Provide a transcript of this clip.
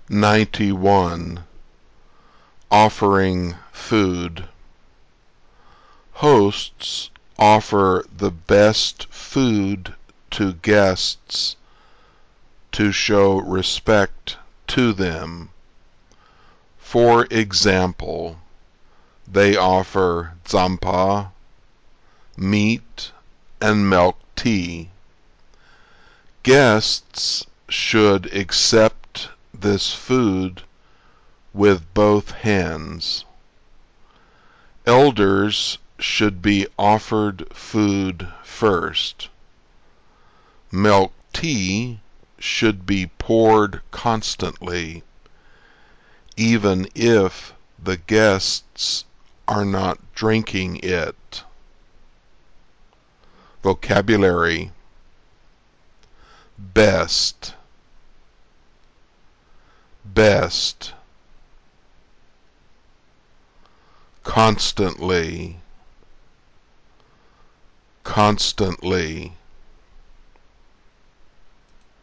91. Offering food. Hosts offer the best food to guests to show respect to them. For example, they offer tsampa, meat, and milk tea. Guests should accept this food with both hands. Elders should be offered food first. Milk tea should be poured constantly, even if the guests are not drinking it. Vocabulary: best, best, constantly, constantly,